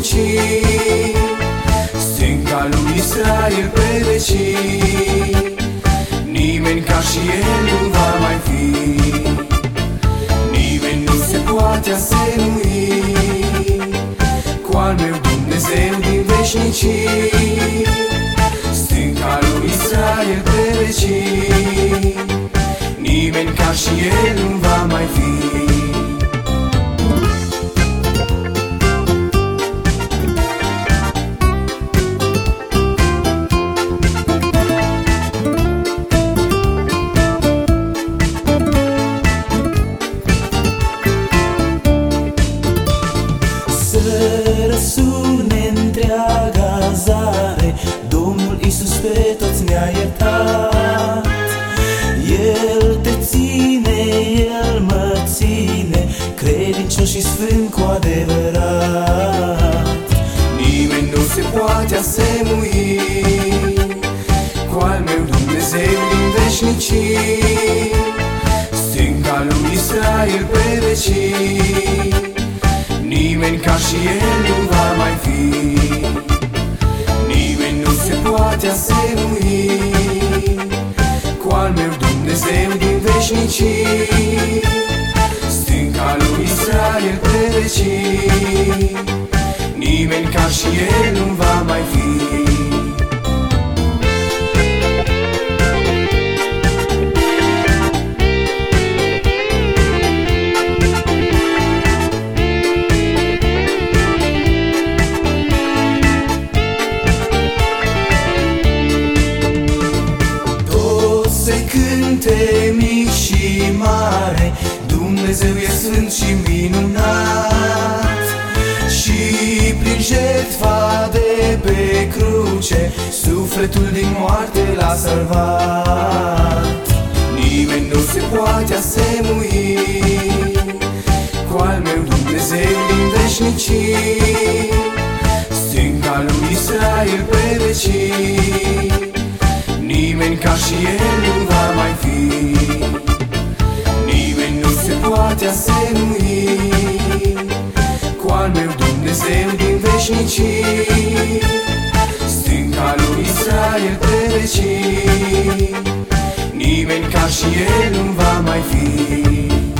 veșnicii, stânca lui Israel pe vecii. Nimeni ca și El nu va mai fi, nimeni nu se poate asemui cu al meu Dumnezeu din veșnicii, stânca lui Israel pe vecii. Nimeni ca și El nu va mai fi. Răsune întreaga zare, Domnul Iisus pe toți ne-a iertat. El te ține, El mă ține, credincios și sfânt cu adevărat. Nimeni nu se poate asemui cu al meu Dumnezeu din veșnicii, stânca lui Israel pe vecii. Nimeni ca și El nu va mai fi, nimeni nu se poate asemui cu al meu Dumnezeu din veșnicii, stânca lui Israel pe vecii. Nimeni ca și El nu va mai fi. Cânte mic și mare, Dumnezeu e sfânt și minunat. Și prin jertfa de pe cruce, sufletul din moarte l-a salvat. Nimeni nu se poate asemui cu al meu Dumnezeu din veșnicii, stânca lui Israel pe vecii. Nimeni ca și El nu va mai fi, nimeni nu se poate asemui cu al meu Dumnezeu din veșnicii, stânca lui Israel pe vecii. Nimeni ca și El nu va mai fi.